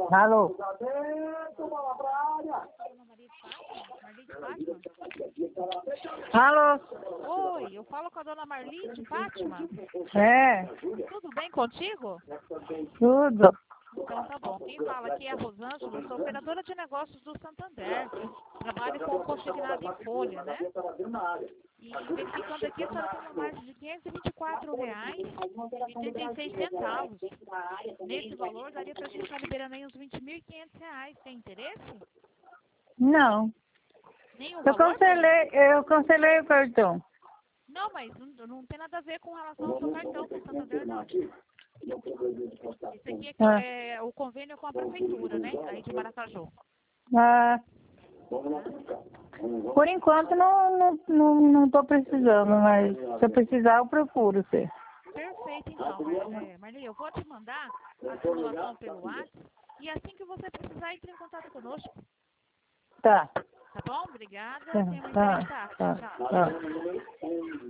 Alô? Alô? Oi, eu falo com a dona Marli de Fátima. É, Tudo bem contigo? tudo. Então tá bom. Quem fala aqui é a Rosângela, sou operadora de negócios do Santander. Trabalho com consignado em folha, né? E verificando aqui, a senhora tem uma margem de R$ 524,86. Nesse valor, daria pra gente estar liberando aí uns R$ 20.500. Tem interesse? Não. Nem o Eu valor? cancelei o cartão. Não, mas não tem nada a ver com relação ao seu cartão com o Santander, não. Esse aqui é o convênio com a prefeitura, né? Aí de Maracaju. Ah, por enquanto não tô precisando, mas se eu precisar eu procuro você. Perfeito, então. Marli, eu vou te mandar a simulação pelo WhatsApp e assim que você precisar, entre em contato conosco. Tá. Tá bom? Obrigada. Tá, Tenha uma tá, excelente tarde. tá, Tchau. tá.